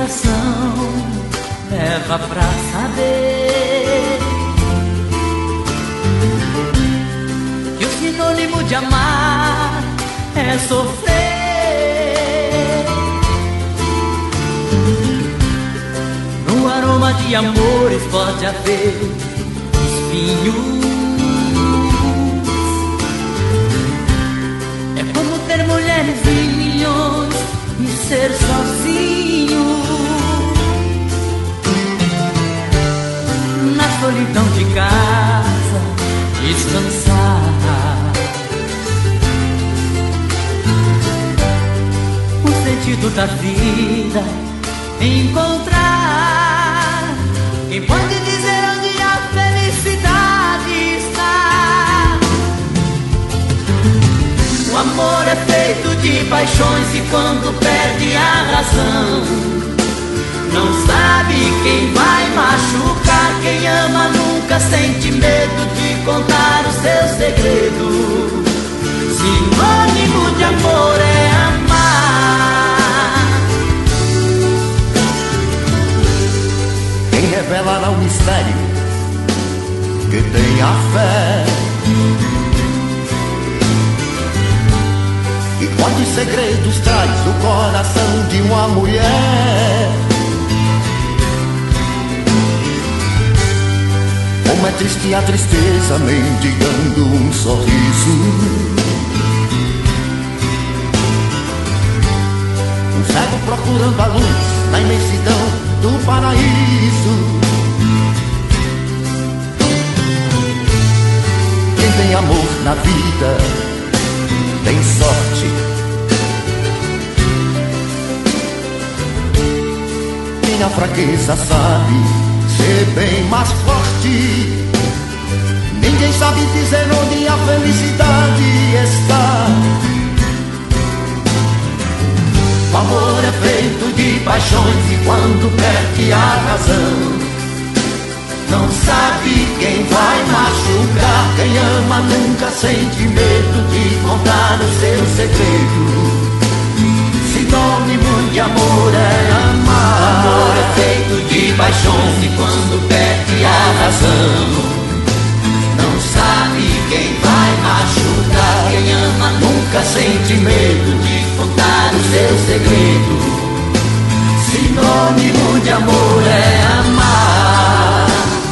coração leva pra saber que o sinônimo de amar é sofrer. No aroma de amores pode haver espinhos. É como ter mulheres e milhões e ser sozinho na solidão de casa, descansar. O sentido da vida encontrar. Quem pode dizer onde a felicidade está? O amor é feito de paixões e quando perde a razão, não sabe quem vai machucar. Quem ama nunca sente medo de contar o seu segredo. Sinônimo de amor é amar. Quem revelará o mistério que tem a fé e quantos segredos traz o coração de uma mulher. Como é triste a tristeza mendigando um sorriso. Um cego procurando a luz na imensidão do paraíso. Quem tem amor na vida tem sorte. Quem na fraqueza sabe ser bem mais forte. Ninguém sabe dizer onde a felicidade está. O amor é feito de paixões e quando perde a razão, não sabe quem vai machucar. Quem ama nunca sente medo de contar o seu segredo. Sinônimo de amor é amar. O amor é feito de paixões e quando perde a razão, não sabe quem vai machucar. Quem ama nunca sente medo de contar o seu segredo. Sinônimo de amor é amar.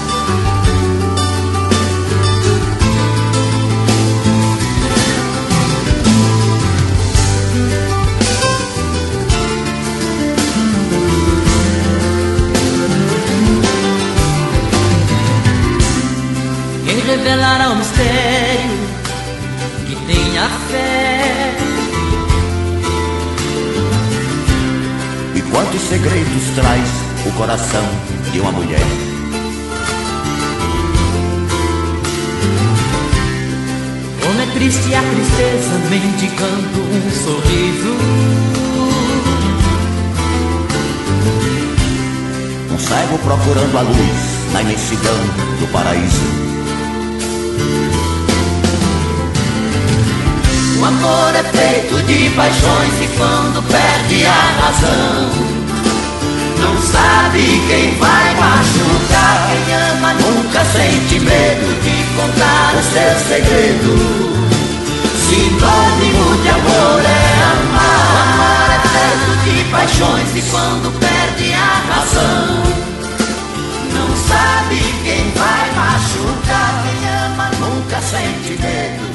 Quem revelará o mistério que tem a fé e quantos segredos traz o coração de uma mulher. Como é triste a tristeza mendigando um sorriso. Um cego procurando a luz na imensidão do paraíso. O amor é feito de paixões e quando perde a razão, não sabe quem vai machucar. Quem ama nunca sente medo de contar o seu segredo. Sinônimo de amor é amar. O amor é feito de paixões e quando perde a razão, não sabe quem vai machucar. Quem ama nunca sente medo